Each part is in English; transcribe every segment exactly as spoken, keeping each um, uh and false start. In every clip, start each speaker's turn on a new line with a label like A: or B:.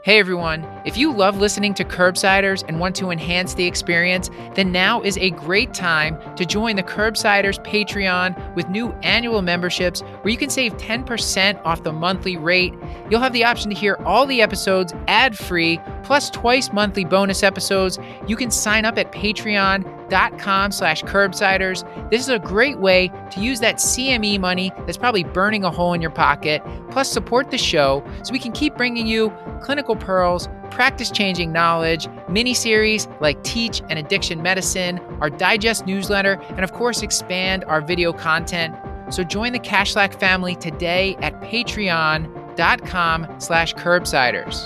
A: Hey everyone, if you love listening to Curbsiders and want to enhance the experience, then now is a great time to join the Curbsiders Patreon with new annual memberships where you can save ten percent off the monthly rate. You'll have the option to hear all the episodes ad-free, plus twice monthly bonus episodes. You can sign up at patreon.com slash curbsiders. This is a great way to use that C M E money that's probably burning a hole in your pocket, plus support the show so we can keep bringing you clinical pearls, practice-changing knowledge, mini-series like Teach and Addiction Medicine, our digest newsletter, and of course expand our video content. So join the Cashlack family today at patreon.com slash curbsiders.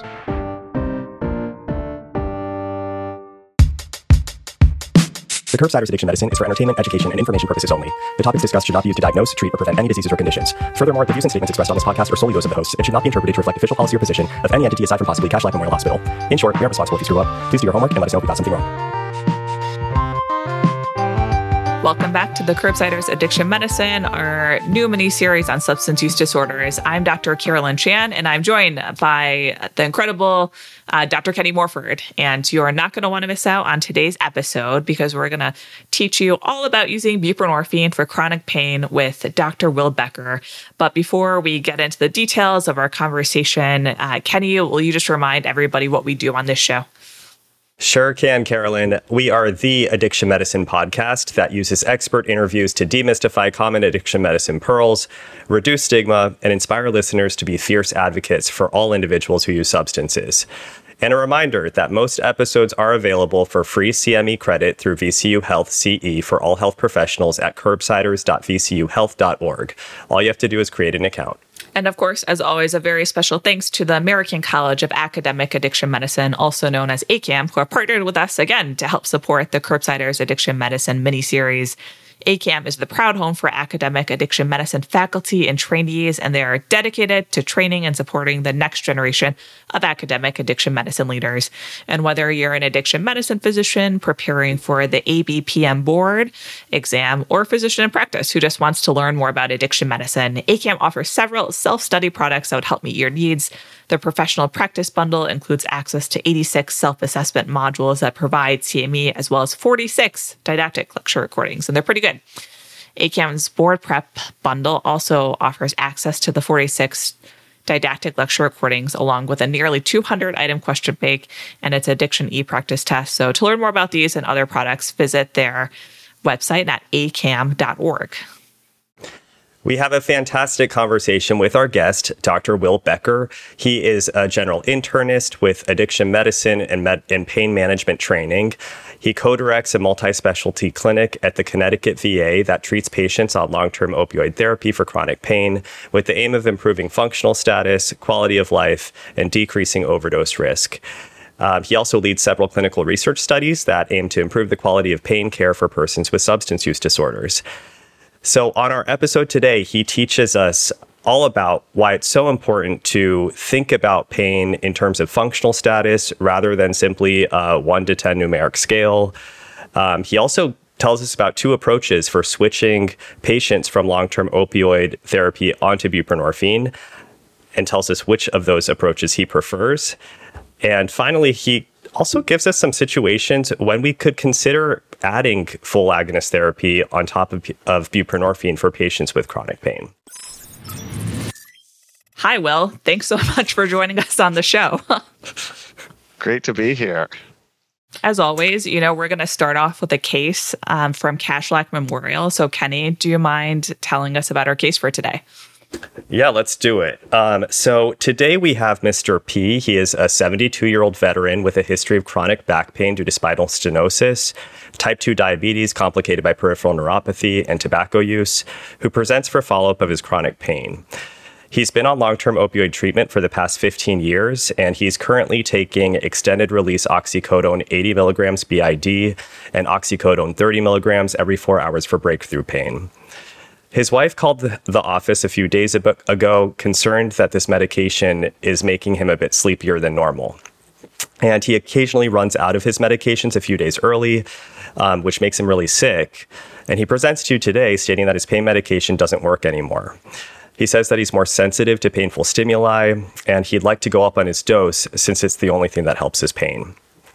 B: The Curbsiders Addiction Medicine is for entertainment, education, and information purposes only. The topics discussed should not be used to diagnose, treat, or prevent any diseases or conditions. Furthermore, the views and statements expressed on this podcast are solely those of the hosts and should not be interpreted to reflect official policy or position of any entity aside from possibly Cashlack Memorial Hospital. In short, we are responsible if you screw up. Please do your homework and let us know if we got something wrong.
C: Welcome back to the Curbsiders Addiction Medicine, our new mini-series on substance use disorders. I'm Doctor Carolyn Chan, and I'm joined by the incredible uh, Doctor Kenny Morford. And you are not going to want to miss out on today's episode because we're going to teach you all about using buprenorphine for chronic pain with Doctor Will Becker. But before we get into the details of our conversation, uh, Kenny, will you just remind everybody what we do on this show?
D: Sure can, Carolyn. We are the addiction medicine podcast that uses expert interviews to demystify common addiction medicine pearls, reduce stigma, and inspire listeners to be fierce advocates for all individuals who use substances. And a reminder that most episodes are available for free C M E credit through V C U Health C E for all health professionals at curbsiders dot v c u health dot org. All you have to do is create an account.
C: And of course, as always, a very special thanks to the American College of Academic Addiction Medicine, also known as A C A M, who have partnered with us again to help support the Curbsiders Addiction Medicine mini-series. A C A M is the proud home for academic addiction medicine faculty and trainees, and they are dedicated to training and supporting the next generation of academic addiction medicine leaders. And whether you're an addiction medicine physician preparing for the A B P M board exam or a physician in practice who just wants to learn more about addiction medicine, A C A M offers several self-study products that would help meet your needs. The professional practice bundle includes access to eighty-six self-assessment modules that provide C M E, as well as forty-six didactic lecture recordings, and they're pretty good. A C A M's board prep bundle also offers access to the forty-six didactic lecture recordings, along with a nearly two hundred item question bank and its addiction e-practice test. So to learn more about these and other products, visit their website at a c a m dot org.
D: We have a fantastic conversation with our guest, Doctor Will Becker. He is a general internist with addiction medicine and, med- and pain management training. He co-directs a multi-specialty clinic at the Connecticut V A that treats patients on long-term opioid therapy for chronic pain with the aim of improving functional status, quality of life, and decreasing overdose risk. Uh, he also leads several clinical research studies that aim to improve the quality of pain care for persons with substance use disorders. So on our episode today, he teaches us all about why it's so important to think about pain in terms of functional status rather than simply a one to ten numeric scale. Um, he also tells us about two approaches for switching patients from long-term opioid therapy onto buprenorphine and tells us which of those approaches he prefers. And finally, he also gives us some situations when we could consider adding full agonist therapy on top of, of buprenorphine for patients with chronic pain.
C: Hi, Will. Thanks so much for joining us on the show.
E: Great to be here.
C: As always, you know, we're going to start off with a case um, from Cashlack Memorial. So, Kenny, do you mind telling us about our case for today?
D: Yeah, let's do it. Um, so today we have Mister P. He is a seventy-two-year-old veteran with a history of chronic back pain due to spinal stenosis, type two diabetes complicated by peripheral neuropathy, and tobacco use, who presents for follow-up of his chronic pain. He's been on long-term opioid treatment for the past fifteen years, and he's currently taking extended-release oxycodone eighty milligrams B I D and oxycodone thirty milligrams every four hours for breakthrough pain. His wife called the, the office a few days ago, concerned that this medication is making him a bit sleepier than normal. And he occasionally runs out of his medications a few days early, um, which makes him really sick. And he presents to you today stating that his pain medication doesn't work anymore. He says that he's more sensitive to painful stimuli, and he'd like to go up on his dose since it's the only thing that helps his pain.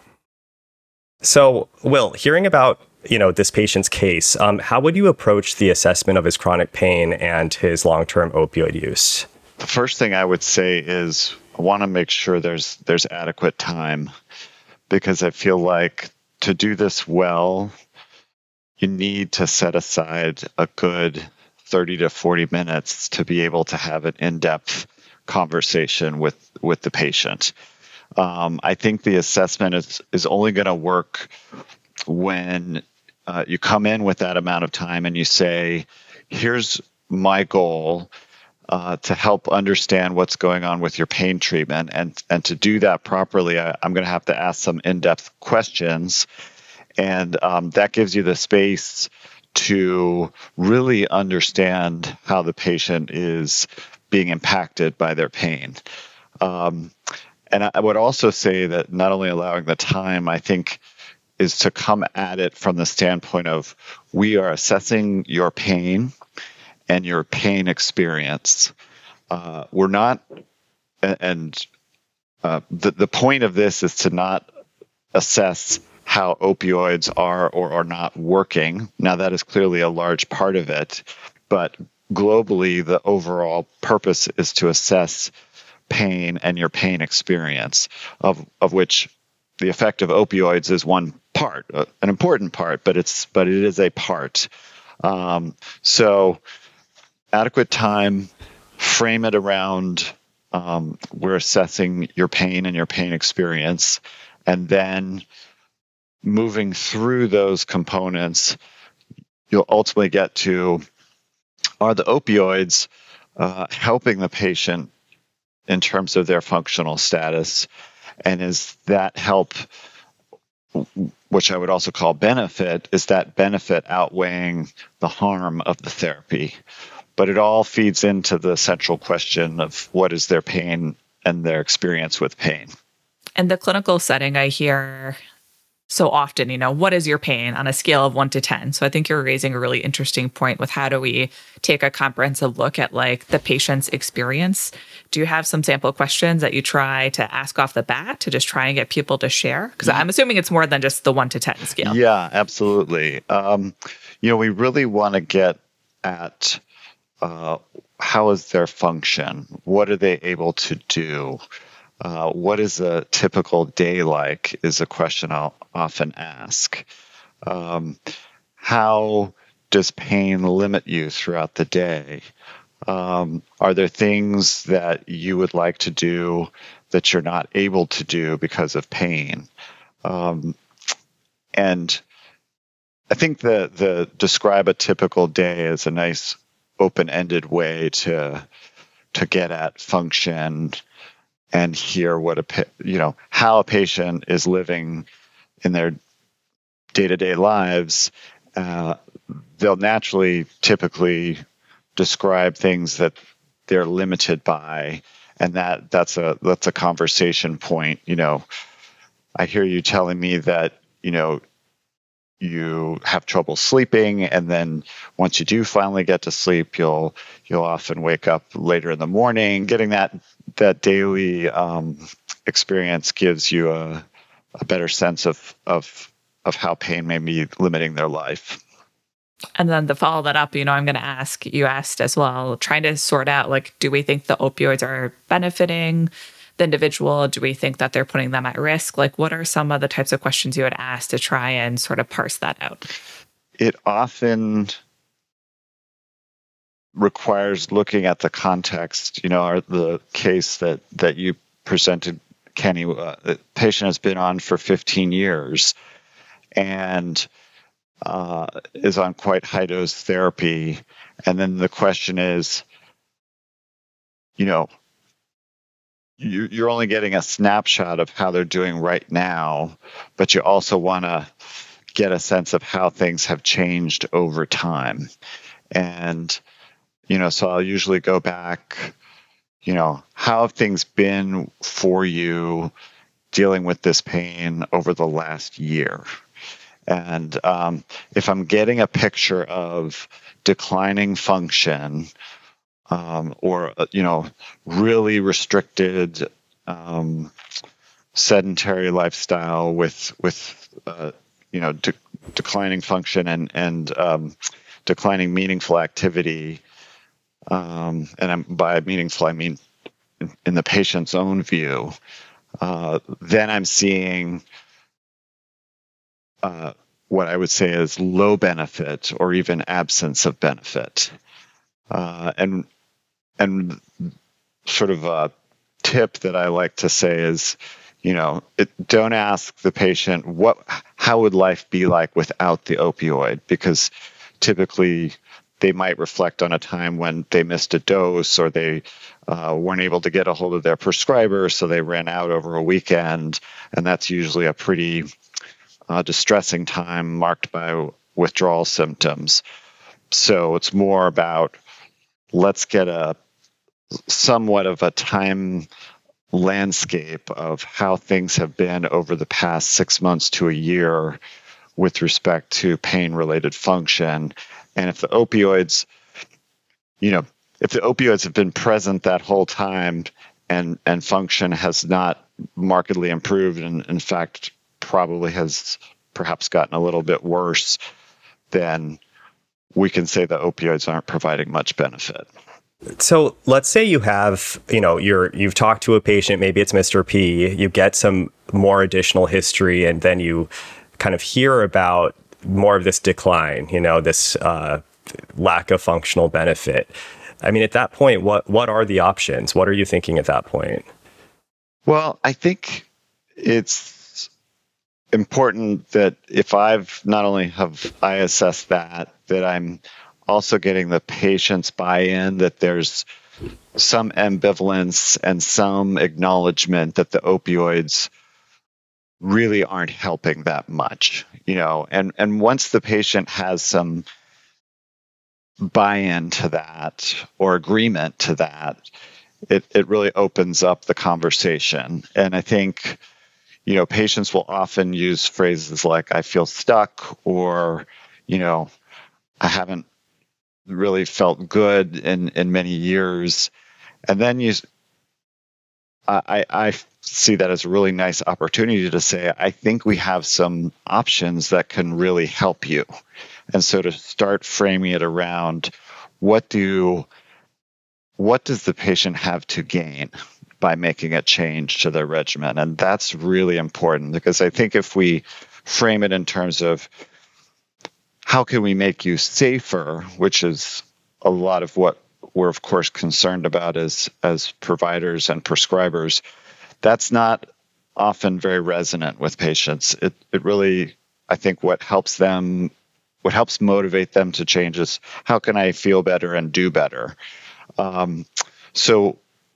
D: So, Will, hearing about you know this patient's case, um, how would you approach the assessment of his chronic pain and his long-term opioid use?
E: The first thing I would say is I want to make sure there's there's adequate time, because I feel like to do this well, you need to set aside a good thirty to forty minutes to be able to have an in-depth conversation with, with the patient. Um, I think the assessment is, is only going to work when uh, you come in with that amount of time and you say, here's my goal uh, to help understand what's going on with your pain treatment. And, and to do that properly, I, I'm going to have to ask some in-depth questions. And um, that gives you the space to really understand how the patient is being impacted by their pain. Um, and I would also say that not only allowing the time, I think, is to come at it from the standpoint of we are assessing your pain and your pain experience. Uh, we're not, and uh, the, the point of this is to not assess how opioids are or are not working. Now, that is clearly a large part of it, but globally, the overall purpose is to assess pain and your pain experience, of, of which the effect of opioids is one part, uh, an important part, but it's but it is a part. Um, so, adequate time, frame it around um, we're assessing your pain and your pain experience, and then moving through those components, you'll ultimately get to, are the opioids uh, helping the patient in terms of their functional status? And is that help, which I would also call benefit, is that benefit outweighing the harm of the therapy? But it all feeds into the central question of what is their pain and their experience with pain.
C: In the clinical setting, I hear so often, you know, what is your pain on a scale of one to ten? So I think you're raising a really interesting point with how do we take a comprehensive look at like the patient's experience? Do you have some sample questions that you try to ask off the bat to just try and get people to share? Because I'm assuming it's more than just the one to ten scale.
E: Yeah, absolutely. Um, you know, we really want to get at uh, how is their function? What are they able to do? Uh, what is a typical day like is a question I'll often ask. Um, how does pain limit you throughout the day? Um, are there things that you would like to do that you're not able to do because of pain? Um, and I think the, the describe a typical day is a nice open-ended way to to get at function and hear what a you know how a patient is living in their day-to-day lives. Uh, they'll naturally, typically, describe things that they're limited by, and that that's a that's a conversation point. You know, I hear you telling me that you know you have trouble sleeping, and then once you do finally get to sleep, you'll you'll often wake up later in the morning. Getting that that daily um, experience gives you a, a better sense of of of how pain may be limiting their life.
C: And then to follow that up, you know, I'm going to ask, you asked as well, trying to sort out, like, do we think the opioids are benefiting the individual? Do we think that they're putting them at risk? Like, what are some of the types of questions you would ask to try and sort of parse that out?
E: It often requires looking at the context. You know, our, the case that, that you presented, Kenny, uh, the patient has been on for fifteen years and uh, is on quite high dose therapy. And then the question is, you know, you, you're only getting a snapshot of how they're doing right now, but you also want to get a sense of how things have changed over time. And, you know, so I'll usually go back, you know, how have things been for you dealing with this pain over the last year? And um, if I'm getting a picture of declining function, um, or uh, you know, really restricted um, sedentary lifestyle with with uh, you know de- declining function and and um, declining meaningful activity. Um, and I'm, by meaningful, I mean in, in the patient's own view. Uh, then I'm seeing uh, what I would say is low benefit or even absence of benefit. Uh, and and sort of a tip that I like to say is, you know, it, don't ask the patient what how would life be like without the opioid, because typically they might reflect on a time when they missed a dose or they uh, weren't able to get a hold of their prescriber, so they ran out over a weekend, and that's usually a pretty uh, distressing time marked by withdrawal symptoms. So it's more about let's get a somewhat of a time landscape of how things have been over the past six months to a year with respect to pain-related function. And if the opioids, you know, if the opioids have been present that whole time and, and function has not markedly improved, and in fact probably has perhaps gotten a little bit worse, then we can say the opioids aren't providing much benefit.
D: So let's say you have, you know, you're, you've talked to a patient, maybe it's Mister P, you get some more additional history, and then you kind of hear about more of this decline, you know, this uh, lack of functional benefit. I mean, at that point, what, what are the options? What are you thinking at that point?
E: Well, I think it's important that if I've not only have I assessed that, that I'm also getting the patient's buy-in, that there's some ambivalence and some acknowledgement that the opioids really aren't helping that much, you know, and, and once the patient has some buy-in to that or agreement to that, it, it really opens up the conversation. And I think, you know, patients will often use phrases like, I feel stuck, or, you know, I haven't really felt good in, in many years. And then you, I, I see that as a really nice opportunity to say, I think we have some options that can really help you. And so to start framing it around what do, what does the patient have to gain by making a change to their regimen? And that's really important, because I think if we frame it in terms of how can we make you safer, which is a lot of what we're of course concerned about as as providers and prescribers, that's not often very resonant with patients. It it really, I think what helps them, what helps motivate them to change is, how can I feel better and do better? Um, so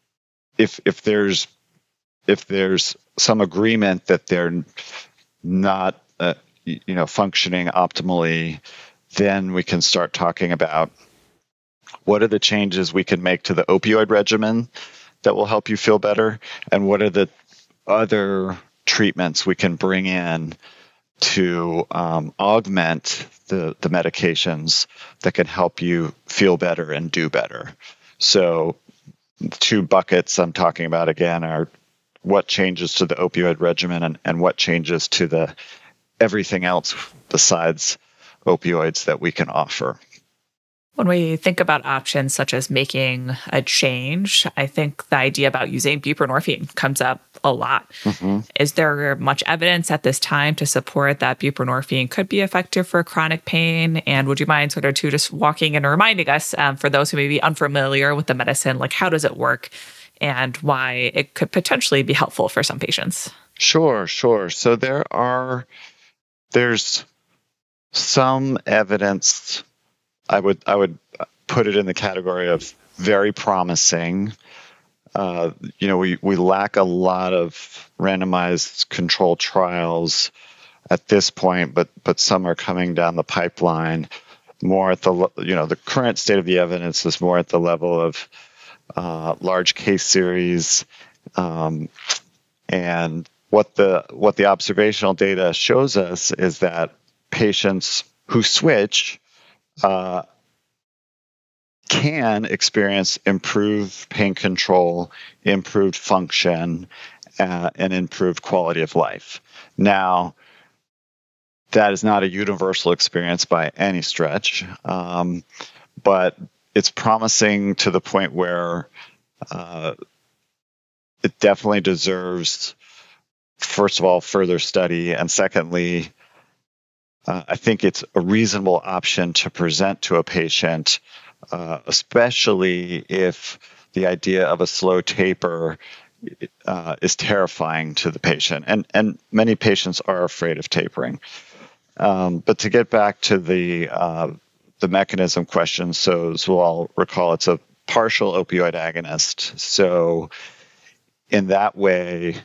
E: if if there's if there's some agreement that they're not uh, you know functioning optimally, then we can start talking about what are the changes we can make to the opioid regimen that will help you feel better, and what are the other treatments we can bring in to um, augment the, the medications that can help you feel better and do better. So the two buckets I'm talking about again are what changes to the opioid regimen and, and what changes to the everything else besides opioids that we can offer.
C: When we think about options such as making a change, I think the idea about using buprenorphine comes up a lot. Mm-hmm. Is there much evidence at this time to support that buprenorphine could be effective for chronic pain? And would you mind sort of too just walking and reminding us, um, for those who may be unfamiliar with the medicine, like how does it work and why it could potentially be helpful for some patients?
E: Sure, sure. So there are, there's some evidence. I would I would put it in the category of very promising. Uh, you know, we, we lack a lot of randomized controlled trials at this point, but but some are coming down the pipeline. More at the you know the current state of the evidence is more at the level of uh, large case series, um, and what the what the observational data shows us is that patients who switch Uh, can experience improved pain control, improved function, uh, and improved quality of life. Now, that is not a universal experience by any stretch, um, but it's promising to the point where uh, it definitely deserves, first of all, further study, and secondly, uh, I think it's a reasonable option to present to a patient, uh, especially if the idea of a slow taper uh, is terrifying to the patient, and and many patients are afraid of tapering. Um, but to get back to the uh, the mechanism question, so as we'll all recall, it's a partial opioid agonist. So in that way,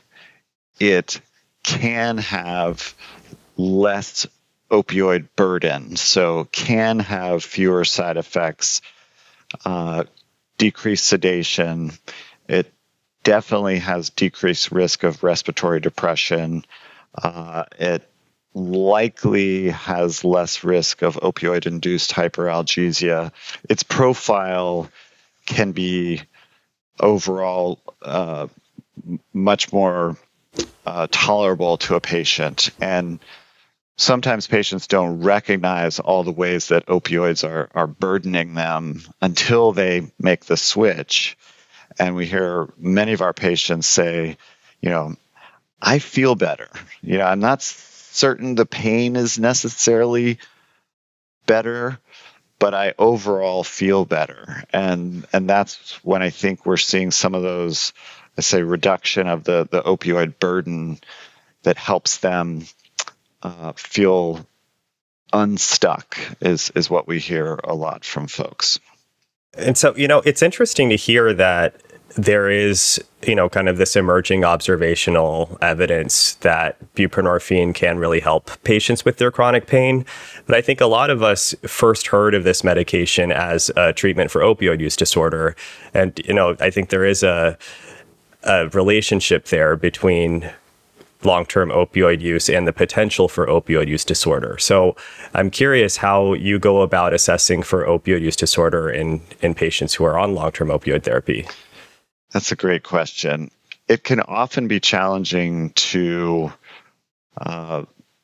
E: it can have less opioid burden, so can have fewer side effects, uh, decreased sedation. It definitely has decreased risk of respiratory depression. Uh, it likely has less risk of opioid-induced hyperalgesia. Its profile can be overall uh, much more uh, tolerable to a patient. And sometimes patients don't recognize all the ways that opioids are, are burdening them until they make the switch. And we hear many of our patients say, you know, I feel better. You know, I'm not certain the pain is necessarily better, but I overall feel better. And and that's when I think we're seeing some of those, I say, reduction of the, the opioid burden that helps them uh, feel unstuck is, is what we hear a lot from folks.
D: And so, you know, it's interesting to hear that there is, you know, kind of this emerging observational evidence that buprenorphine can really help patients with their chronic pain. But I think a lot of us first heard of this medication as a treatment for opioid use disorder. And, you know, I think there is a, a relationship there between long-term opioid use and the potential for opioid use disorder. So I'm curious how you go about assessing for opioid use disorder in, in patients who are on long-term opioid therapy.
E: That's a great question. It can often be challenging to uh,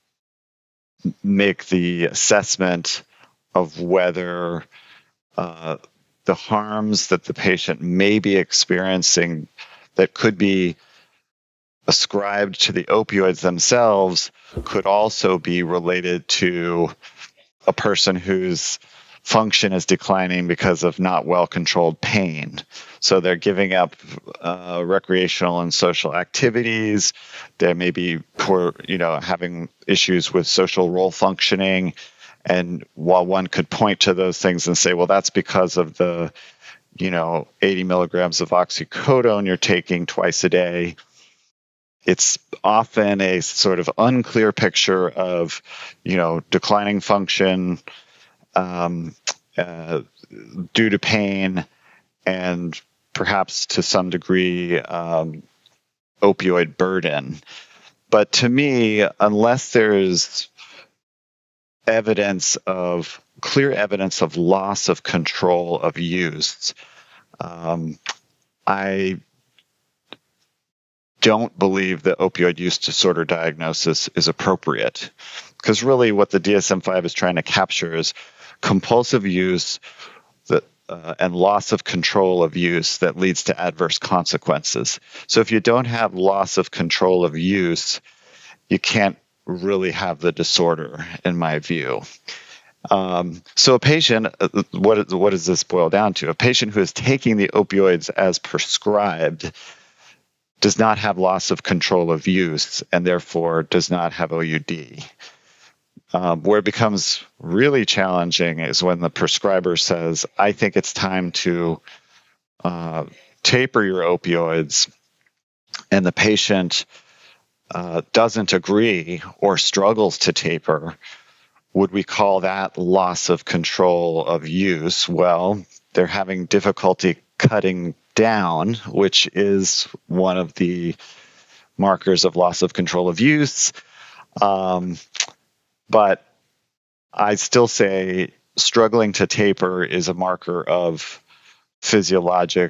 E: make the assessment of whether uh, the harms that the patient may be experiencing that could be ascribed to the opioids themselves could also be related to a person whose function is declining because of not well-controlled pain. So they're giving up uh, recreational and social activities. They may be poor, you know, having issues with social role functioning. And while one could point to those things and say, well, that's because of the, you know, eighty milligrams of oxycodone you're taking twice a day, it's often a sort of unclear picture of, you know, declining function, Um, uh, due to pain, and perhaps to some degree um, opioid burden. But to me, unless there's evidence of clear evidence of loss of control of use, um, I don't believe that opioid use disorder diagnosis is appropriate. Because really what the D S M five is trying to capture is compulsive use that, uh, and loss of control of use that leads to adverse consequences. So if you don't have loss of control of use, you can't really have the disorder, in my view. Um, so a patient, uh, what, what does this boil down to? A patient who is taking the opioids as prescribed does not have loss of control of use and therefore does not have O U D. Um, where it becomes really challenging is when the prescriber says, I think it's time to uh, taper your opioids, and the patient uh, doesn't agree or struggles to taper. Would we call that loss of control of use? Well, they're having difficulty cutting down, which is one of the markers of loss of control of use. Um, But I still say struggling to taper is a marker of physiologic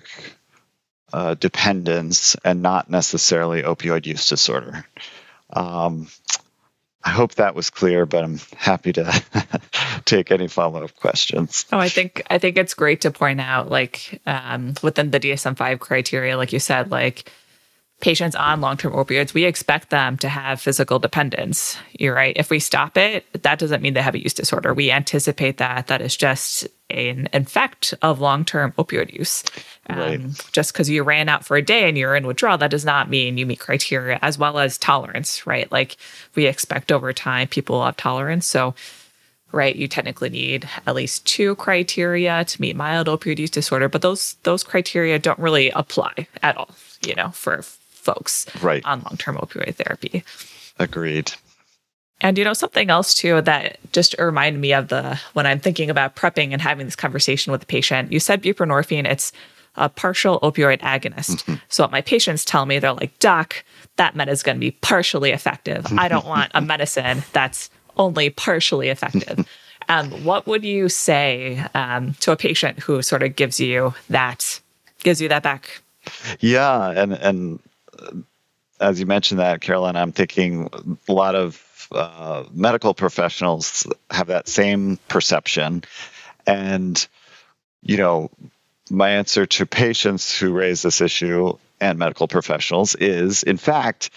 E: uh, dependence and not necessarily opioid use disorder. Um, I hope that was clear, but I'm happy to take any follow-up questions.
C: Oh, I think I think it's great to point out, like um, within the D S M five criteria, like you said, like patients on long-term opioids, we expect them to have physical dependence. You're right. If we stop it, that doesn't mean they have a use disorder. We anticipate that that is just an effect of long-term opioid use. Um,
E: Right.
C: Just because you ran out for a day and you're in withdrawal, that does not mean you meet criteria, as well as tolerance, right? Like we expect over time people will have tolerance. So, right, you technically need at least two criteria to meet mild opioid use disorder, but those those criteria don't really apply at all, you know, for folks
E: Right.
C: on long-term opioid therapy.
E: Agreed.
C: And, you know, something else, too, that just reminded me of the, when I'm thinking about prepping and having this conversation with the patient, you said buprenorphine, it's a partial opioid agonist. Mm-hmm. So what my patients tell me, they're like, doc, that med is going to be partially effective. I don't want a medicine that's only partially effective. Um, what would you say um, to a patient who sort of gives you that, gives you that back?
E: Yeah. And, and as you mentioned that, Caroline, I'm thinking a lot of uh, medical professionals have that same perception. And, you know, my answer to patients who raise this issue and medical professionals is, in fact,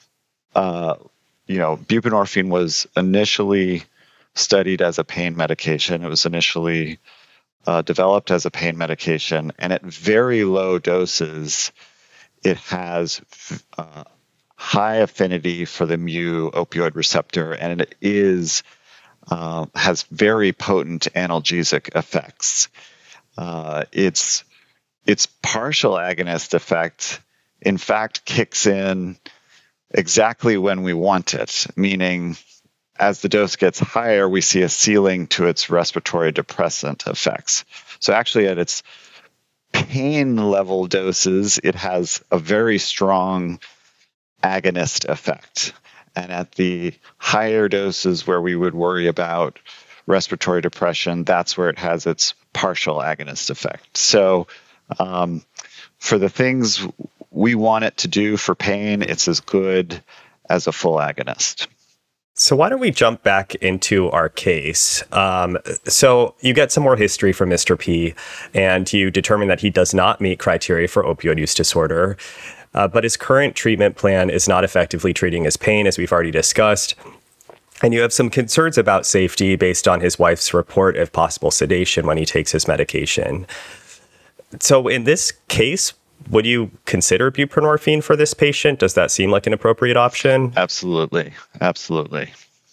E: uh, you know, buprenorphine was initially studied as a pain medication. It was initially uh, developed as a pain medication. And at very low doses, it has uh, high affinity for the mu opioid receptor, and it is uh, has very potent analgesic effects. Uh, its its partial agonist effect, in fact, kicks in exactly when we want it, meaning as the dose gets higher, we see a ceiling to its respiratory depressant effects. So actually at its pain level doses, it has a very strong agonist effect. And at the higher doses where we would worry about respiratory depression, that's where it has its partial agonist effect. So um, for the things we want it to do for pain, it's as good as a full agonist.
D: So why don't we jump back into our case? Um, so you get some more history from Mister P, and you determine that he does not meet criteria for opioid use disorder, uh, but his current treatment plan is not effectively treating his pain, as we've already discussed. And you have some concerns about safety based on his wife's report of possible sedation when he takes his medication. So in this case, would you consider buprenorphine for this patient? Does that seem like an appropriate option?
E: Absolutely. Absolutely.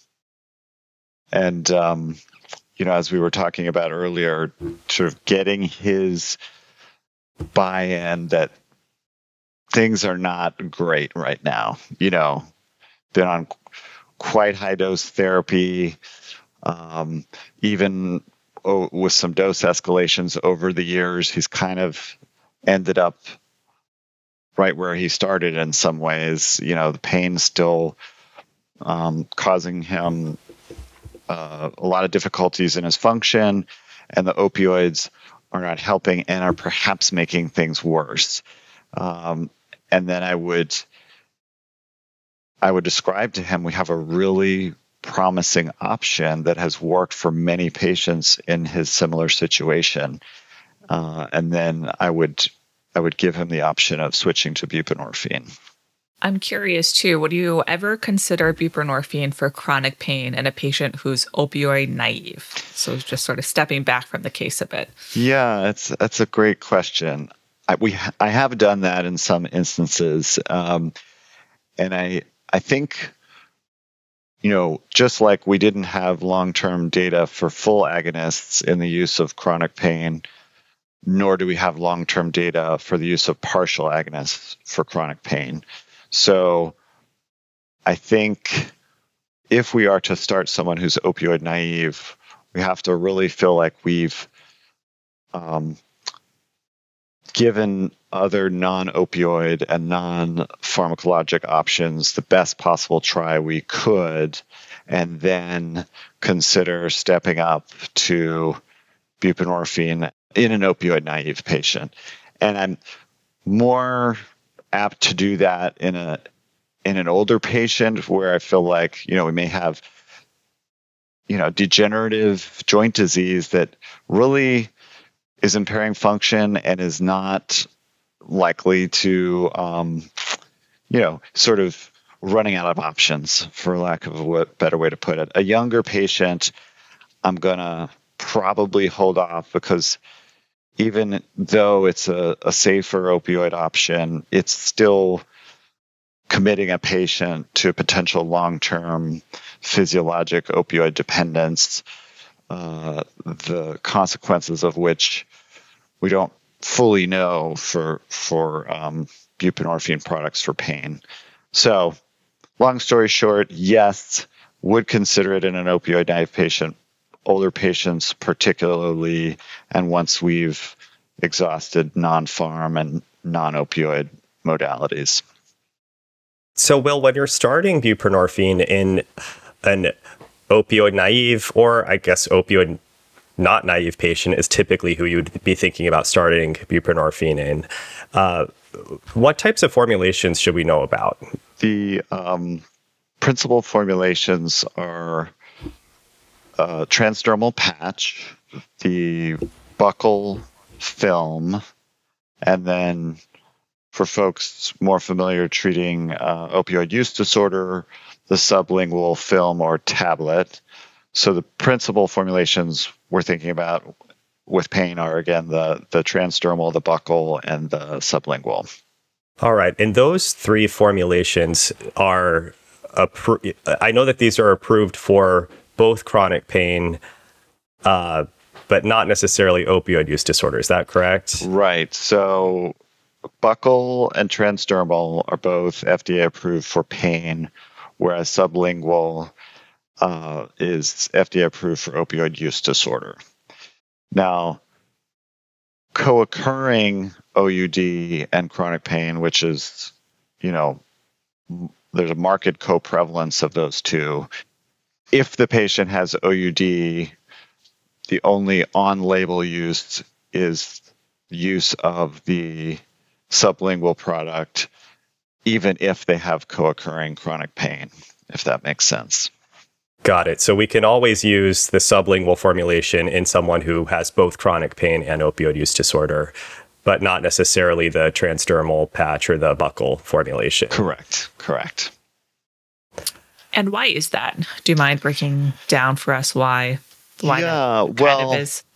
E: And, um, you know, as we were talking about earlier, sort of getting his buy-in that things are not great right now. You know, been on quite high dose therapy, um, even oh, with some dose escalations over the years. He's kind of ended up right where he started in some ways. You know, the pain still um, causing him uh, a lot of difficulties in his function, and the opioids are not helping and are perhaps making things worse. Um, and then I would, I would describe to him, we have a really promising option that has worked for many patients in his similar situation. Uh, and then I would I would give him the option of switching to buprenorphine.
C: I'm curious, too, would you ever consider buprenorphine for chronic pain in a patient who's opioid naive? So just sort of stepping back from the case a bit.
E: Yeah, it's, that's a great question. I, we, I have done that in some instances. Um, and I, I think, you know, just like we didn't have long-term data for full agonists in the use of chronic pain, nor do we have long-term data for the use of partial agonists for chronic pain. So I think if we are to start someone who's opioid naive, we have to really feel like we've um, given other non-opioid and non-pharmacologic options the best possible try we could, and then consider stepping up to buprenorphine in an opioid-naive patient. And I'm more apt to do that in a in an older patient where I feel like, you know, we may have, you know, degenerative joint disease that really is impairing function and is not likely to, um, you know, sort of running out of options, for lack of a better way to put it. A younger patient, I'm going to probably hold off because even though it's a, a safer opioid option, it's still committing a patient to potential long-term physiologic opioid dependence, uh, the consequences of which we don't fully know for for um, buprenorphine products for pain. So, long story short, yes, would consider it in an opioid-naive patient, older patients particularly, and once we've exhausted non-pharm and non-opioid modalities.
D: So, Will, when you're starting buprenorphine in an opioid naive, or I guess opioid not naive patient is typically who you would be thinking about starting buprenorphine in, uh, what types of formulations should we know about?
E: The um, principal formulations are uh, transdermal patch, the buccal film, and then for folks more familiar treating uh, opioid use disorder, the sublingual film or tablet. So the principal formulations we're thinking about with pain are, again, the, the transdermal, the buccal, and the sublingual.
D: All right. And those three formulations are, appro- I know that these are approved for both chronic pain, uh, but not necessarily opioid use disorder. Is that correct?
E: Right. So buccal and transdermal are both F D A approved for pain, whereas sublingual uh, is F D A approved for opioid use disorder. Now, co-occurring O U D and chronic pain, which is, you know, there's a marked co-prevalence of those two. If the patient has O U D, the only on-label use is use of the sublingual product, even if they have co-occurring chronic pain, if that makes sense.
D: Got it. So we can always use the sublingual formulation in someone who has both chronic pain and opioid use disorder, but not necessarily the transdermal patch or the buccal formulation.
E: Correct. Correct.
C: And why is that? Do you mind breaking down for us why? Why
E: yeah,
C: that
E: well,
C: kind of is?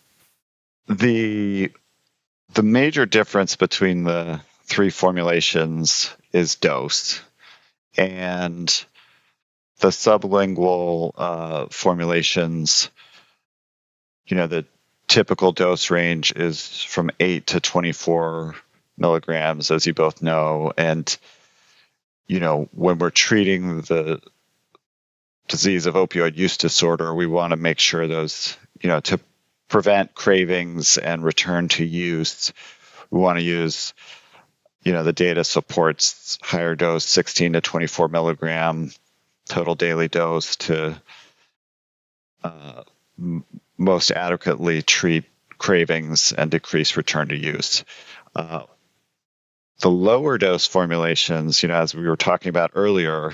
E: The the major difference between the three formulations is dose, and the sublingual uh, formulations, you know, the typical dose range is from eight to twenty-four milligrams, as you both know. And, you know, when we're treating the disease of opioid use disorder, we want to make sure those, you know, to prevent cravings and return to use, we want to use, you know, the data supports higher dose, sixteen to twenty-four milligram total daily dose to uh, m- most adequately treat cravings and decrease return to use. Uh, the lower dose formulations, you know, as we were talking about earlier,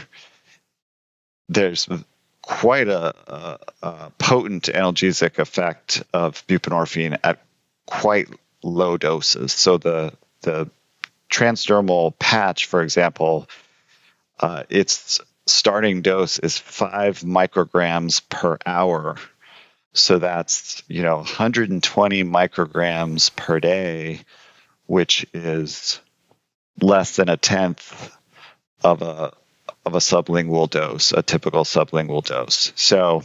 E: there's quite a, a, a potent analgesic effect of buprenorphine at quite low doses. So the the transdermal patch, for example, uh, its starting dose is five micrograms per hour. So that's, you know, one hundred twenty micrograms per day, which is less than a tenth of a of a sublingual dose, a typical sublingual dose. So,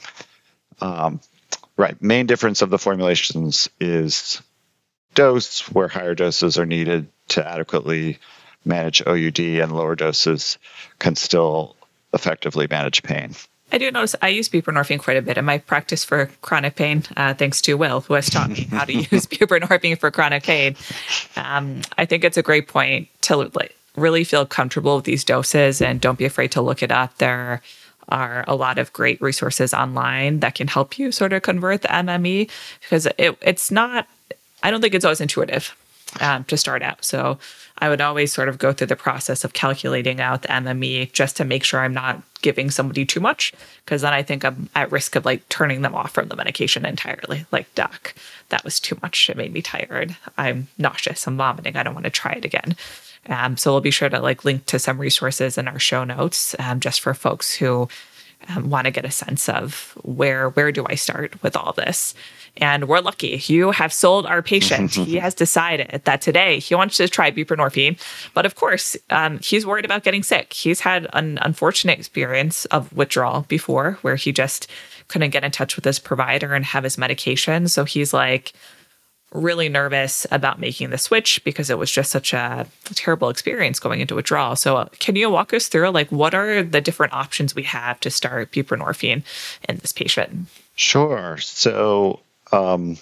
E: um, right, main difference of the formulations is dose, where higher doses are needed to adequately manage O U D, and lower doses can still effectively manage pain.
C: I do notice I use buprenorphine quite a bit in my practice for chronic pain, uh, thanks to Will, who has taught me how to use buprenorphine for chronic pain. Um, I think it's a great point to like, really feel comfortable with these doses, and don't be afraid to look it up. There are a lot of great resources online that can help you sort of convert the M M E, because it, it's not, I don't think it's always intuitive um, to start out. So I would always sort of go through the process of calculating out the M M E just to make sure I'm not giving somebody too much, because then I think I'm at risk of like turning them off from the medication entirely. Like, doc, that was too much. It made me tired. I'm nauseous. I'm vomiting. I don't want to try it again. Um, so we'll be sure to like link to some resources in our show notes um, just for folks who um, want to get a sense of where where do I start with all this. And we're lucky. You have sold our patient. He has decided that today he wants to try buprenorphine. But of course, um, he's worried about getting sick. He's had an unfortunate experience of withdrawal before where he just couldn't get in touch with his provider and have his medication. So he's like really nervous about making the switch because it was just such a terrible experience going into withdrawal. So uh, can you walk us through like what are the different options we have to start buprenorphine in this patient?
E: Sure. So Um,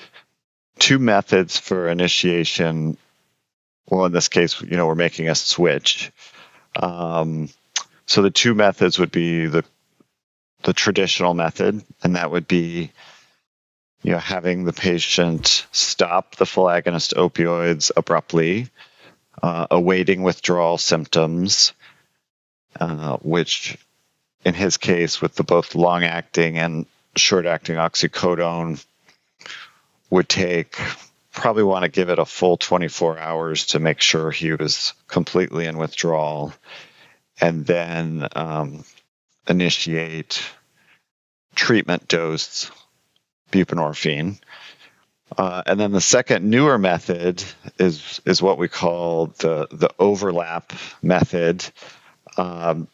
E: two methods for initiation. Well, in this case, you know, we're making a switch. Um, so the two methods would be the the traditional method, and that would be, you know, having the patient stop the full agonist opioids abruptly, uh, awaiting withdrawal symptoms, uh, which in his case, with the both long-acting and short-acting oxycodone, would take, probably want to give it a full twenty-four hours to make sure he was completely in withdrawal, and then um, initiate treatment dose buprenorphine. Uh, and then the second newer method is is what we call the, the overlap method. Um,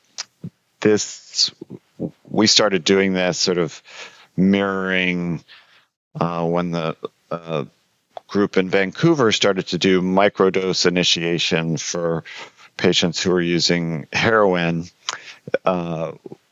E: this, we started doing this sort of mirroring Uh, when the uh, group in Vancouver started to do microdose initiation for patients who are using heroin. Uh,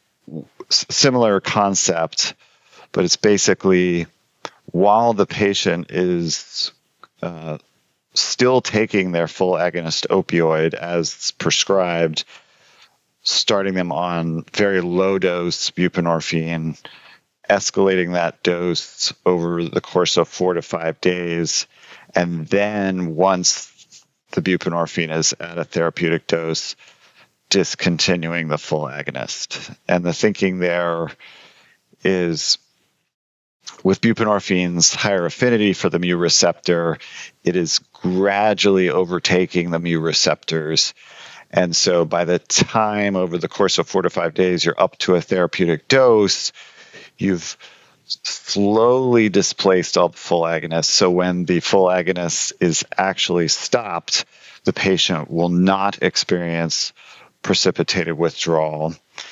E: similar concept, but it's basically while the patient is uh, still taking their full agonist opioid as prescribed, starting them on very low dose buprenorphine, escalating that dose over the course of four to five days. And then once the buprenorphine is at a therapeutic dose, discontinuing the full agonist. And the thinking there is with buprenorphine's higher affinity for the mu receptor, it is gradually overtaking the mu receptors. And so by the time over the course of four to five days, you're up to a therapeutic dose, you've slowly displaced all the full agonists. So when the full agonist is actually stopped, the patient will not experience precipitated withdrawal.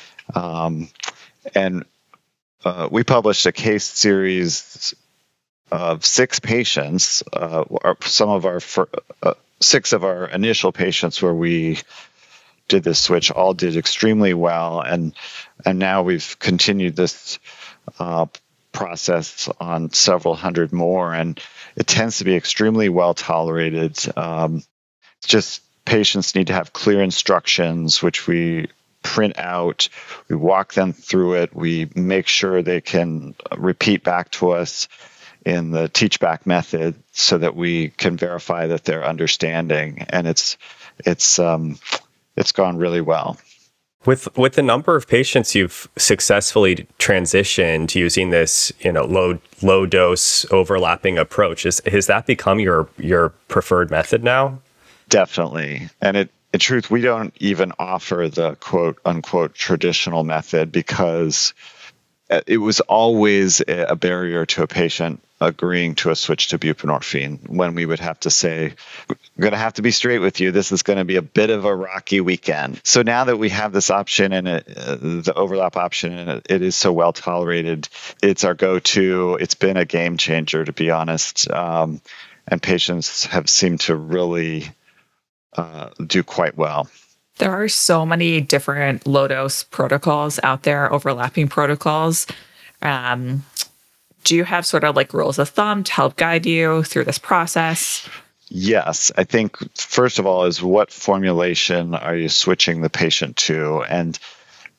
E: Um, and uh, we published a case series of six patients, uh, some of our fir- uh, six of our initial patients where we did this switch all did extremely well, and and now we've continued this uh, process on several hundred more, and it tends to be extremely well tolerated. Um, just patients need to have clear instructions, which we print out. We walk them through it. We make sure they can repeat back to us in the teach back method so that we can verify that they're understanding. And it's it's um, it's gone really well.
D: With with the number of patients you've successfully transitioned using this, you know, low low dose overlapping approach, is has that become your your preferred method now?
E: Definitely. And it in truth, we don't even offer the quote unquote traditional method because it was always a barrier to a patient agreeing to a switch to buprenorphine when we would have to say, I'm going to have to be straight with you. This is going to be a bit of a rocky weekend. So now that we have this option and it, uh, the overlap option, and it, it is so well tolerated, it's our go-to. It's been a game changer, to be honest. Um, and patients have seemed to really uh, do quite well.
C: There are so many different low-dose protocols out there, overlapping protocols. Um, do you have sort of like rules of thumb to help guide you through this process?
E: Yes. I think, first of all, is what formulation are you switching the patient to? And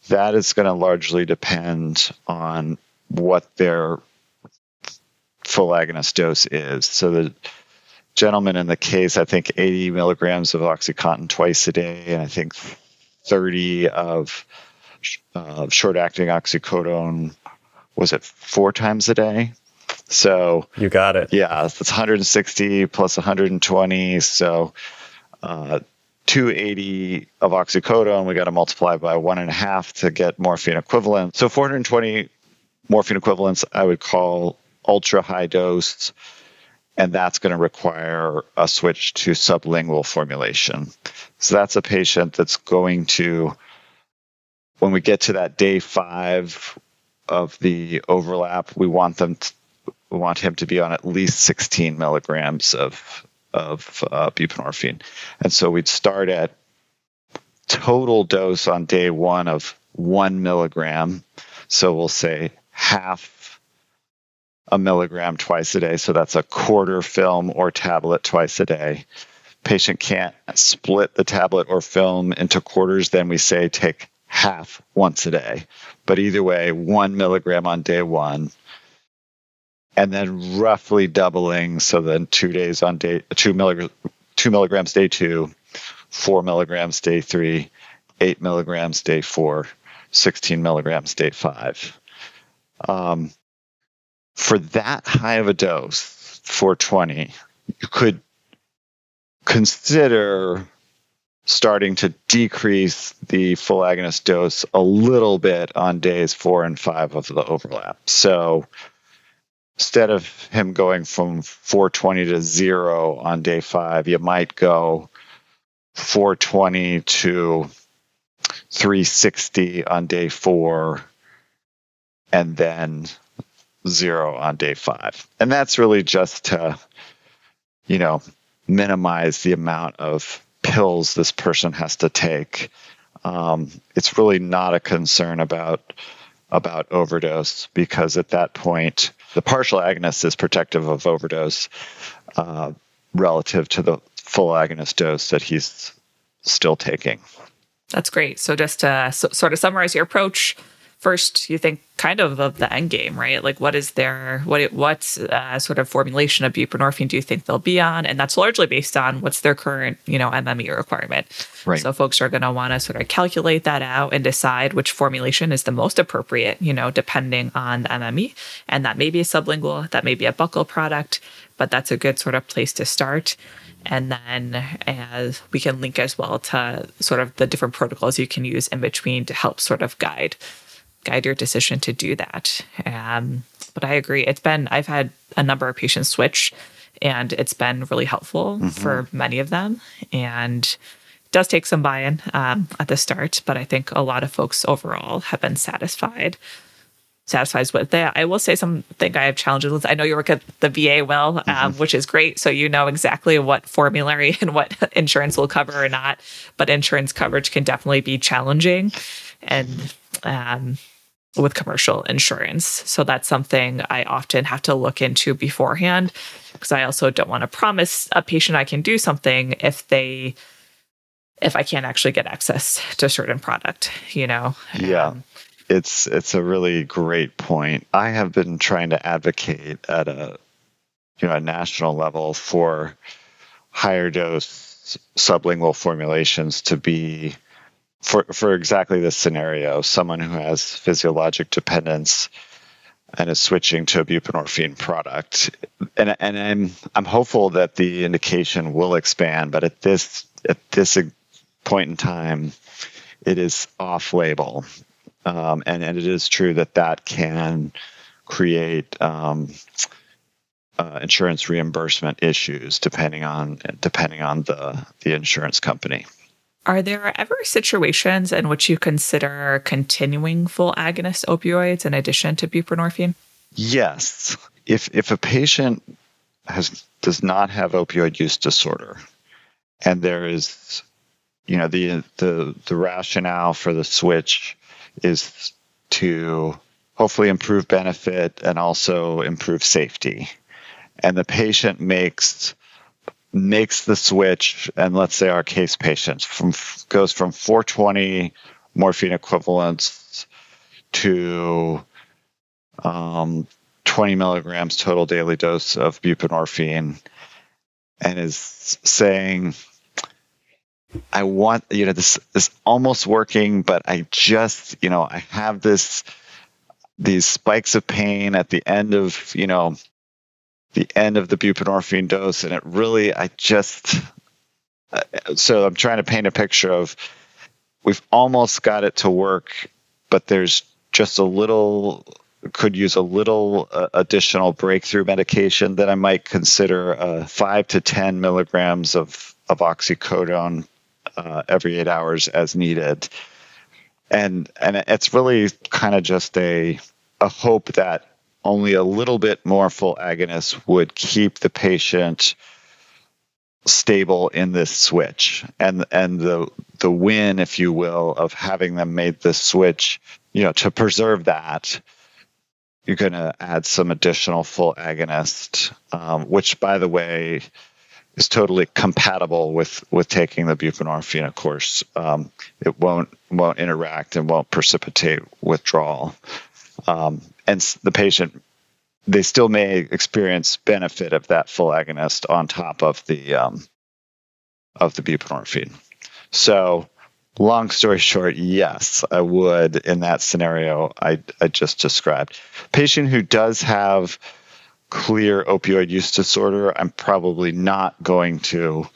E: that is going to largely depend on what their full agonist dose is. So the gentleman in the case, I think eighty milligrams of OxyContin twice a day, and I think thirty of uh, short-acting oxycodone, was it four times a day? So
D: you got it.
E: Yeah, it's one hundred sixty plus one hundred twenty. So uh, two hundred eighty of oxycodone, we got to multiply by one and a half to get morphine equivalent. So four hundred twenty morphine equivalents, I would call ultra high dose, and that's going to require a switch to sublingual formulation. So that's a patient that's going to, when we get to that day five of the overlap, we want them to, we want him to be on at least sixteen milligrams of of uh, buprenorphine. And so we'd start at total dose on day one of one milligram. So we'll say half a milligram twice a day. So that's a quarter film or tablet twice a day. Patient can't split the tablet or film into quarters, then we say take half once a day. But either way, one milligram on day one. And then roughly doubling, so then two days on day two milligrams, two milligrams day two, four milligrams day three, eight milligrams day four, sixteen milligrams day five. Um, for that high of a dose, four twenty, you could consider starting to decrease the full agonist dose a little bit on days four and five of the overlap. So instead of him going from four twenty to zero on day five, you might go four twenty to three sixty on day four, and then zero on day five. And that's really just to, you know, minimize the amount of pills this person has to take. Um, it's really not a concern about about overdose, because at that point, the partial agonist is protective of overdose uh, relative to the full agonist dose that he's still taking.
C: That's great. So just to so, sort of summarize your approach, first, you think kind of of the end game, right? Like what is their, what what uh, sort of formulation of buprenorphine do you think they'll be on? And that's largely based on what's their current, you know, M M E requirement.
E: Right.
C: So folks are going to want to sort of calculate that out and decide which formulation is the most appropriate, you know, depending on the M M E. And that may be a sublingual, that may be a buccal product, but that's a good sort of place to start. And then as we can link as well to sort of the different protocols you can use in between to help sort of guide guide your decision to do that. Um, but I agree. It's been, I've had a number of patients switch, and it's been really helpful mm-hmm. for many of them. And it does take some buy-in um, at the start, but I think a lot of folks overall have been satisfied. Satisfied with that. I will say something I have challenges with. I know you work at the V A well, um, mm-hmm. which is great. So you know exactly what formulary and what insurance will cover or not. But insurance coverage can definitely be challenging, and um, with commercial insurance. So that's something I often have to look into beforehand, because I also don't want to promise a patient I can do something if they, if I can't actually get access to a certain product, you know?
E: Yeah.
C: Um,
E: It's it's a really great point. I have been trying to advocate at a you know a national level for higher dose sublingual formulations to be for for exactly this scenario. Someone who has physiologic dependence and is switching to a buprenorphine product. And and I'm I'm hopeful that the indication will expand, but at this at this point in time, it is off label. Um, and, and it is true that that can create um, uh, insurance reimbursement issues depending on depending on the, the insurance company.
C: Are there ever situations in which you consider continuing full agonist opioids in addition to buprenorphine?
E: Yes. If if a patient has does not have opioid use disorder, and there is, you know, the the the rationale for the switch is to hopefully improve benefit and also improve safety. And the patient makes makes the switch, and let's say our case patient from goes from four twenty morphine equivalents to um, twenty milligrams total daily dose of buprenorphine, and is saying, I want, you know, this is almost working, but I just, you know, I have this, these spikes of pain at the end of, you know, the end of the buprenorphine dose. And it really, I just, uh, so I'm trying to paint a picture of, we've almost got it to work, but there's just a little, could use a little uh, additional breakthrough medication that I might consider uh, five to ten milligrams of, of oxycodone uh, every eight hours as needed. And and it's really kind of just a a hope that only a little bit more full agonists would keep the patient stable in this switch. And and the the win, if you will, of having them made this switch, you know, to preserve that, you're going to add some additional full agonist, um, which, by the way, is totally compatible with, with taking the buprenorphine. Of course, um, it won't won't interact and won't precipitate withdrawal. Um, and the patient, they still may experience benefit of that full agonist on top of the um, of the buprenorphine. So, long story short, yes, I would in that scenario I, I just described. Patient who does have clear opioid use disorder, I'm probably not going to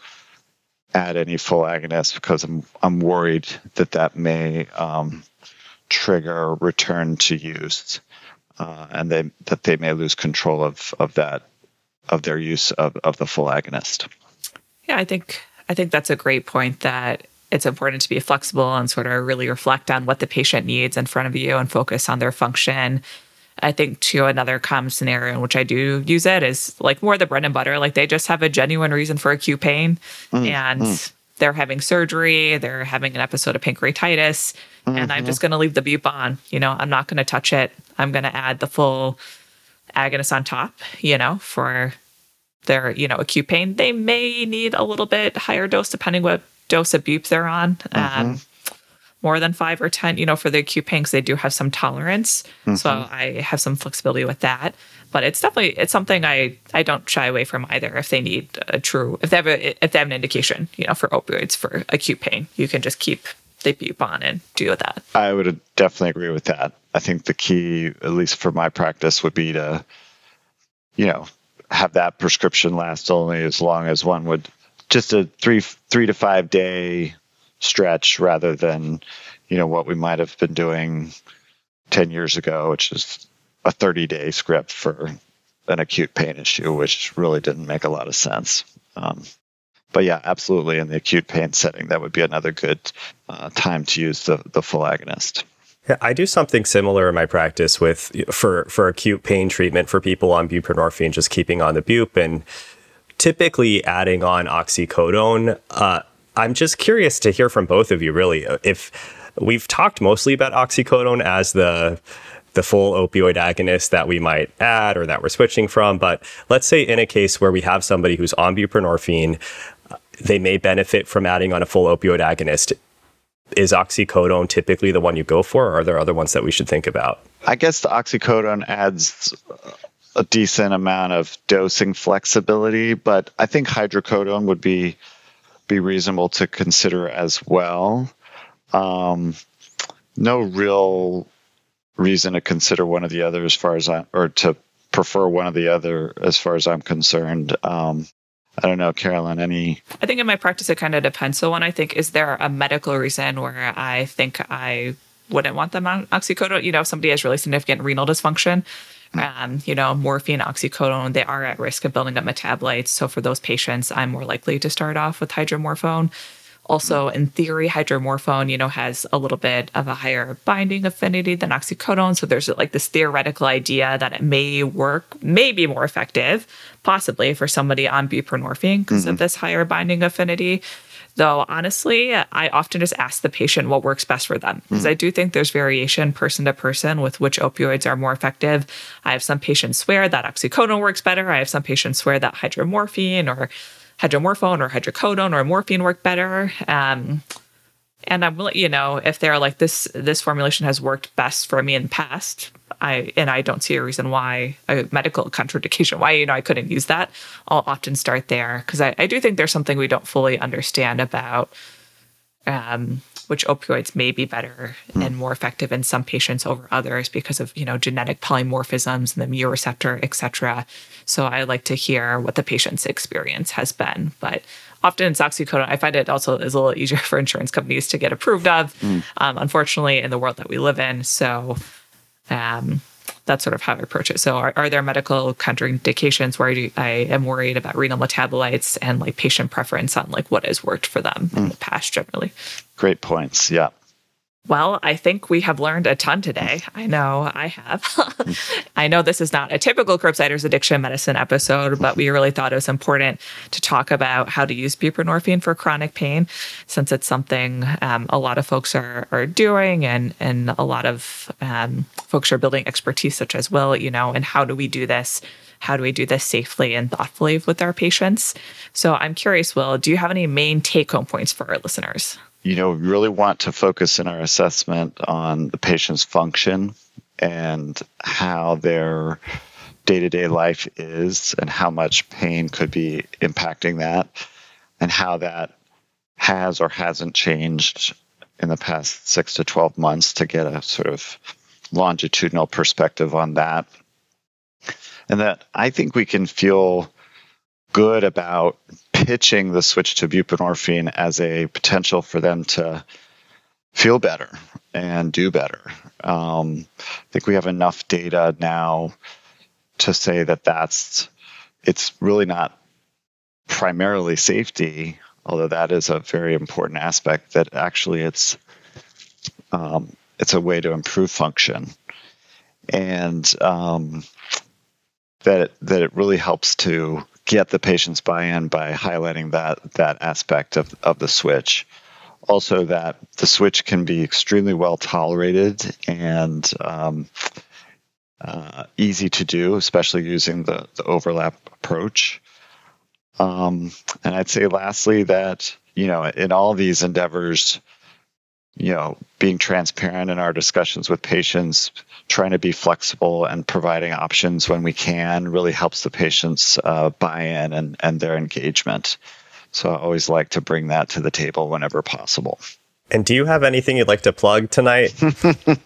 E: add any full agonist because I'm I'm worried that that may um, trigger return to use, uh, and they that they may lose control of of that of their use of, of the full agonist.
C: Yeah, I think I think that's a great point, that it's important to be flexible and sort of really reflect on what the patient needs in front of you and focus on their function. I think, too, another common scenario in which I do use it is like more the bread and butter. Like they just have a genuine reason for acute pain, mm, and mm. they're having surgery, they're having an episode of pancreatitis, mm-hmm. and I'm just going to leave the bupe on. You know, I'm not going to touch it. I'm going to add the full agonist on top, you know, for their, you know, acute pain. They may need a little bit higher dose depending what dose of bupe they're on. Mm-hmm. Um, more than five or ten, you know, for the acute pain, because they do have some tolerance. Mm-hmm. So I have some flexibility with that. But it's definitely, it's something I, I don't shy away from either. If they need a true, if they have a, if they have an indication, you know, for opioids for acute pain, you can just keep the bupe on and deal with that.
E: I would definitely agree with that. I think the key, at least for my practice, would be to, you know, have that prescription last only as long as one would, just a three, three to five day stretch rather than, you know, what we might have been doing ten years ago, which is a thirty day script for an acute pain issue, which really didn't make a lot of sense. Um, but yeah, absolutely. In the acute pain setting, that would be another good uh, time to use the, the full agonist.
D: Yeah, I do something similar in my practice with for, for acute pain treatment for people on buprenorphine, just keeping on the bupe and typically adding on oxycodone. Uh, I'm just curious to hear from both of you, really. If we've talked mostly about oxycodone as the the full opioid agonist that we might add or that we're switching from, but let's say in a case where we have somebody who's on buprenorphine, they may benefit from adding on a full opioid agonist. Is oxycodone typically the one you go for, or are there other ones that we should think about?
E: I guess the oxycodone adds a decent amount of dosing flexibility, but I think hydrocodone would be be reasonable to consider as well. Um, no real reason to consider one or the other as far as I, or to prefer one or the other as far as I'm concerned. Um, I don't know, Carolyn, any?
C: I think in my practice, it kind of depends. So one, I think, is there a medical reason where I think I wouldn't want them on oxycodone? You know, if somebody has really significant renal dysfunction, Um, you know, morphine, oxycodone, they are at risk of building up metabolites. So for those patients, I'm more likely to start off with hydromorphone. Also, in theory, hydromorphone, you know, has a little bit of a higher binding affinity than oxycodone. So there's like this theoretical idea that it may work, may be more effective, possibly for somebody on buprenorphine because mm-hmm. of this higher binding affinity. Though, honestly, I often just ask the patient what works best for them, because mm. I do think there's variation person to person with which opioids are more effective. I have some patients swear that oxycodone works better. I have some patients swear that hydromorphine or hydromorphone or hydrocodone or morphine work better. Um, And I'm, you know, if they're like this, this formulation has worked best for me in the past, I and I don't see a reason why a medical contraindication why you know I couldn't use that. I'll often start there because I, I do think there's something we don't fully understand about um, which opioids may be better mm. and more effective in some patients over others because of you know genetic polymorphisms and the mu receptor, et cetera. So I like to hear what the patient's experience has been, but. Often it's oxycodone. I find it also is a little easier for insurance companies to get approved of, mm. um, unfortunately, in the world that we live in. So um, that's sort of how I approach it. So are, are there medical contraindications where I, do, I am worried about renal metabolites and like patient preference on like what has worked for them mm. in the past generally?
E: Great points. Yeah.
C: Well, I think we have learned a ton today. I know I have. I know this is not a typical Curbsiders Addiction Medicine episode, but we really thought it was important to talk about how to use buprenorphine for chronic pain, since it's something um, a lot of folks are are doing, and and a lot of um, folks are building expertise, such as Will, you know, and how do we do this? How do we do this safely and thoughtfully with our patients? So I'm curious, Will, do you have any main take-home points for our listeners?
E: You know, we really want to focus in our assessment on the patient's function and how their day-to-day life is and how much pain could be impacting that and how that has or hasn't changed in the past six to twelve months to get a sort of longitudinal perspective on that. And that I think we can feel good about pitching the switch to buprenorphine as a potential for them to feel better and do better. Um, I think we have enough data now to say that that's, it's really not primarily safety, although that is a very important aspect, that actually it's, um, it's a way to improve function. And um, that, that it really helps to get the patient's buy-in by highlighting that that aspect of, of the switch. Also, that the switch can be extremely well tolerated and um, uh, easy to do, especially using the, the overlap approach. Um, and I'd say lastly that, you know, in all these endeavors, you know, being transparent in our discussions with patients, trying to be flexible and providing options when we can really helps the patients uh, buy in and, and their engagement. So I always like to bring that to the table whenever possible.
D: And do you have anything you'd like to plug tonight?
C: It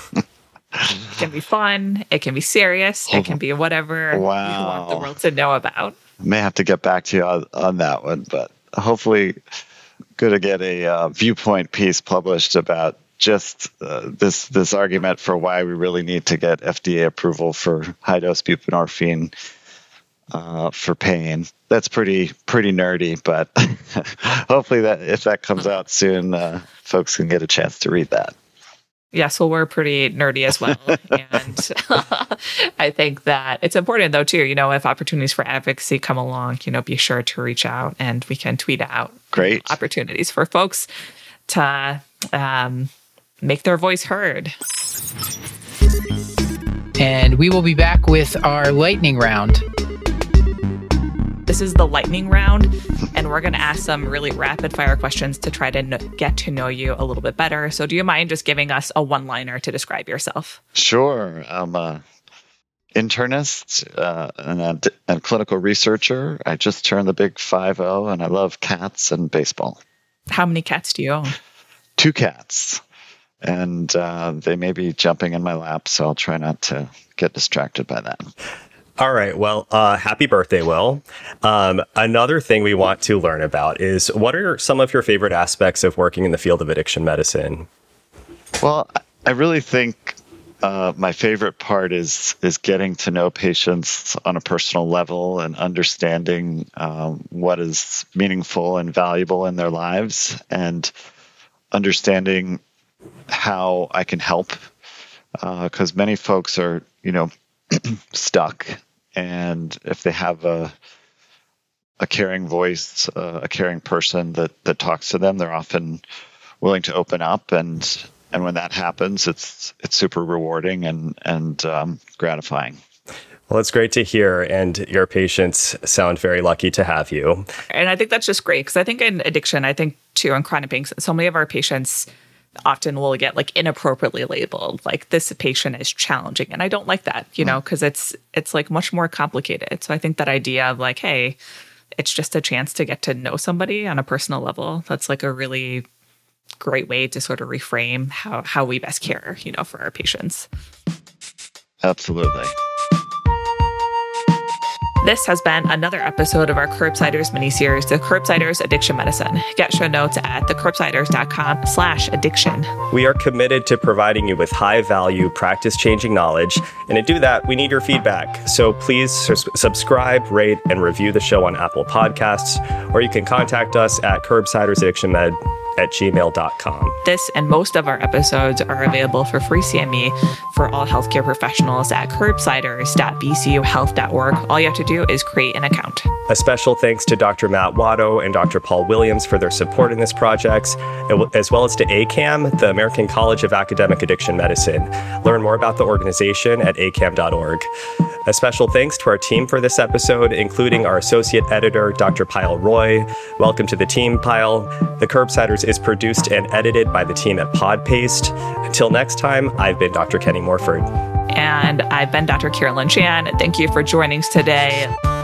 C: can be fun. It can be serious. It can be whatever
E: wow.
C: you want the world to know about.
E: May have to get back to you on, on that one, but hopefully going to get a uh, viewpoint piece published about just uh, this this argument for why we really need to get F D A approval for high-dose buprenorphine uh, for pain. That's pretty pretty nerdy, but hopefully that if that comes out soon, uh, folks can get a chance to read that.
C: Yes, well, we're pretty nerdy as well. And I think that it's important, though, too, you know, if opportunities for advocacy come along, you know, be sure to reach out and we can tweet out
E: Great.
C: opportunities for folks to um, make their voice heard.
A: And we will be back with our lightning round.
C: This is the lightning round, and we're going to ask some really rapid fire questions to try to kn- get to know you a little bit better. So do you mind just giving us a one-liner to describe yourself?
E: Sure. I'm a internist uh, and a d- and clinical researcher. I just turned the big five oh, and I love cats and baseball.
C: How many cats do you own?
E: Two cats. And uh, they may be jumping in my lap, so I'll try not to get distracted by that.
D: All right. Well, uh, happy birthday, Will. Um, another thing we want to learn about is what are some of your favorite aspects of working in the field of addiction medicine?
E: Well, I really think uh, my favorite part is is getting to know patients on a personal level and understanding um, what is meaningful and valuable in their lives and understanding how I can help. Because uh, many folks are, you know, stuck, and if they have a a caring voice, uh, a caring person that that talks to them, they're often willing to open up, and and when that happens, it's it's super rewarding and and um, gratifying.
D: Well, it's great to hear, and your patients sound very lucky to have you.
C: And I think that's just great, because I think in addiction, I think too, in chronic pain, so many of our patients often will get like inappropriately labeled, like this patient is challenging. And I don't like that, you know, because it's it's like much more complicated. So I think that idea of like, hey, it's just a chance to get to know somebody on a personal level, that's like a really great way to sort of reframe how, how we best care, you know, for our patients.
E: Absolutely.
C: This has been another episode of our Curbsiders miniseries, The Curbsiders Addiction Medicine. Get show notes at thecurbsiders.com slash addiction.
D: We are committed to providing you with high-value, practice-changing knowledge, and to do that, we need your feedback. So please su- subscribe, rate, and review the show on Apple Podcasts, or you can contact us at curbsidersaddictionmed at gmail dot com.
C: This and most of our episodes are available for free C M E for all healthcare professionals at curbsiders dot b c u health dot org. All you have to do is create an account.
D: A special thanks to Doctor Matt Watto and Doctor Paul Williams for their support in this project, as well as to A C A M, the American College of Academic Addiction Medicine. Learn more about the organization at a c a m dot org. A special thanks to our team for this episode, including our associate editor, Doctor Pyle Roy. Welcome to the team, Pyle. The Curbsiders is produced and edited by the team at Podpaste. Until next time, I've been Doctor Kenny Morford.
C: And I've been Doctor Carolyn Chan. Thank you for joining us today.